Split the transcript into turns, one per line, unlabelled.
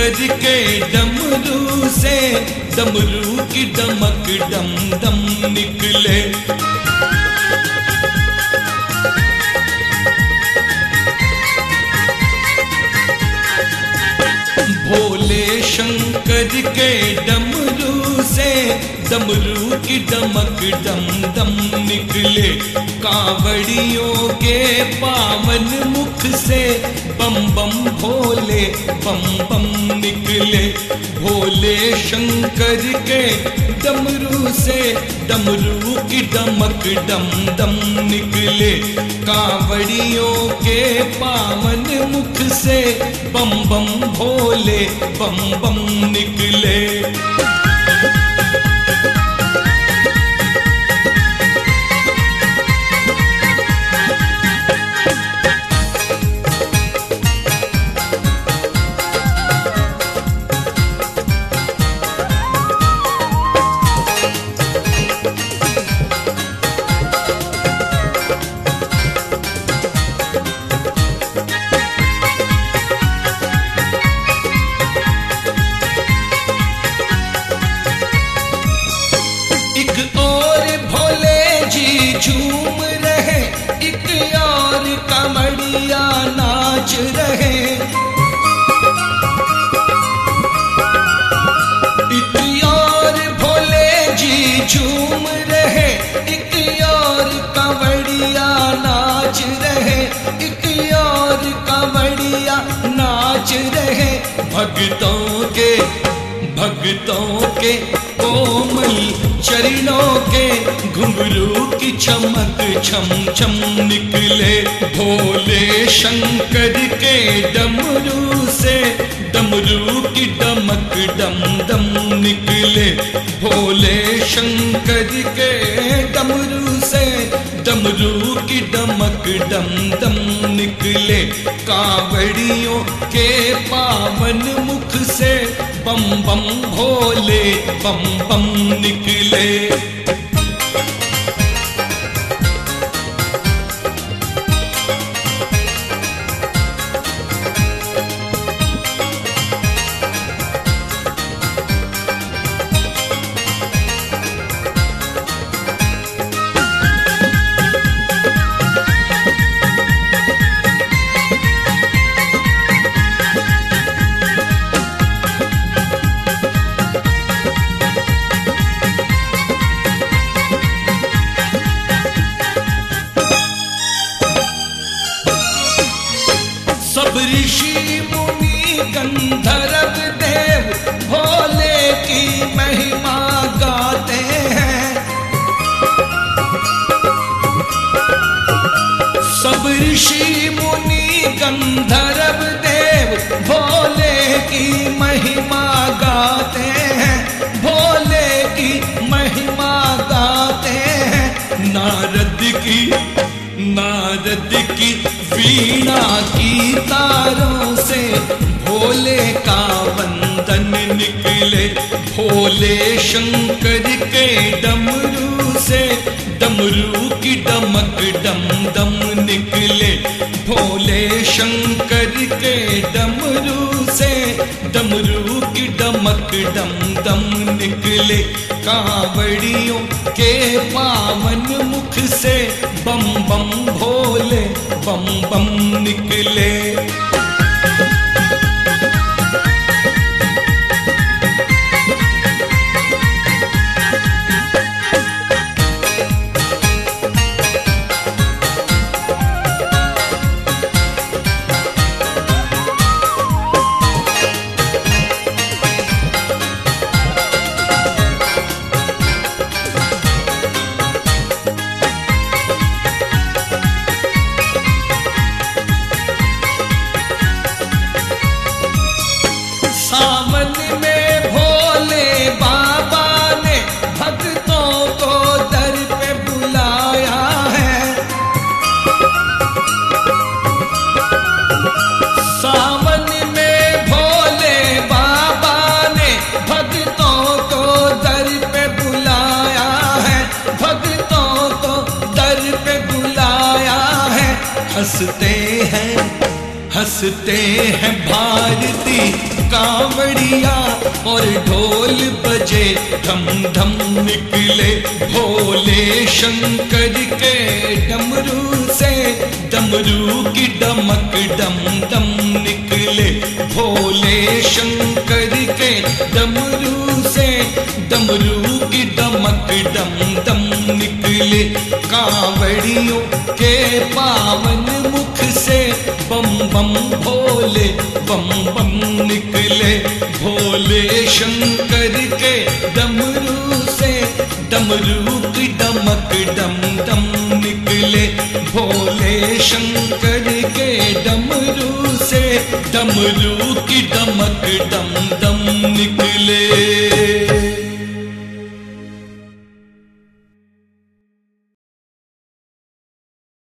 शंकर के डमरू से डमरू की डमक डम डम निकले। भोले शंकर के डमरू से डमरू की डमक डम डम निकले। कांवड़ियों के पावन मुख से बम बम भोले बम बम निकले। भोले शंकर के डमरू से डमरू की डमक डम डम निकले। कांवड़ियों के पावन मुख से बम बम भोले बम बम निकले। झूम रहे एक और कमड़िया नाच रहे। एक और भोले जी झूम रहे एक और कमड़िया नाच रहे। एक और कमड़िया नाच रहे। भक्तों के कोमल चरणों के घुंघरू की चमक छम छम निकले। भोले शंकर के डमरू से डमरू की डमक डम डम निकले। भोले शंकर के डमरू से डमरू की डमक डम डम निकले। कांवड़ियों के पावन मुख से बम बम भोले बम बम निकले। सब ऋषि मुनि गंधर्व देव भोले की महिमा गाते हैं। सब ऋषि मुनि गंधर्व देव भोले की महिमा गाते हैं। भोले की महिमा गाते हैं। नारद की वीणा की तारों से भोले का वंदन निकले। भोले शंकर के डमरू से डमरू की डमक डम डम निकले। भोले शंकर के डमरू से डमरू की डमक डम डम निकले। कांवड़ियों के पावन मुख से बम बम भोले बम बम निकले। सावन में भोले बाबा ने भक्तों को दर पे बुलाया है। सावन में भोले बाबा ने भक्तों को दर पे बुलाया है। भक्तों को दर पे बुलाया है। हंसते हैं भारती कांवड़िया और ढोल बजे धम धम निकले भोले शंकर के डमरू से डमरू की डमक डम डम निकले भोले शंकर के डमरू से डमरू की डमक डम डम निकले कांवड़ियों के पावन मुख से बम बम भोले बम बम निकले भोले शंकर के डमरू से डमरू की डमक डम डम निकले भोले शंकर के डमरू से डमरू की डमक डम डम